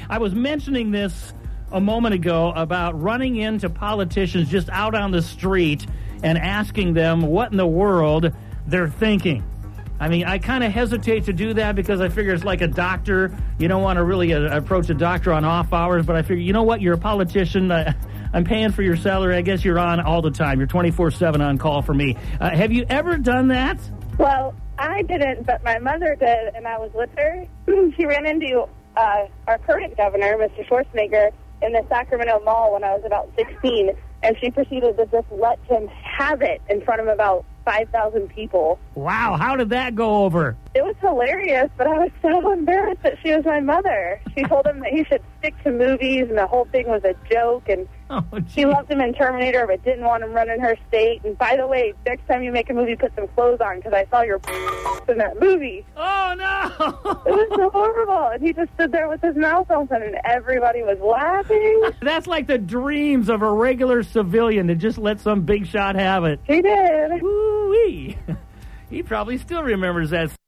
I was mentioning this a moment ago about running into politicians just out on the street and asking them what in the world they're thinking. I mean, I kind of hesitate to do that because I figure it's like a doctor. You don't want to really approach a doctor on off hours, but I figure, you know what, you're a politician. I'm paying for your salary. I guess you're on all the time. You're 24/7 on call for me. Have you ever done that? Well, I didn't, but my mother did, and I was with her. She ran into our current governor, Mr. Schwarzenegger, in the Sacramento Mall when I was about 16, and she proceeded to just let him have it in front of about 5,000 people. Wow, how did that go over? It was hilarious, but I was so embarrassed that she was my mother. She told him that he should stick to movies, and the whole thing was a joke, and she loved him in Terminator, but didn't want him running her state. And by the way, next time you make a movie, put some clothes on, because I saw your in that movie. Oh, no! It was so horrible, and he just stood there with his mouth open, and everybody was laughing. That's like the dreams of a regular civilian to just let some big shot have it. He did. Woo-wee. He probably still remembers that.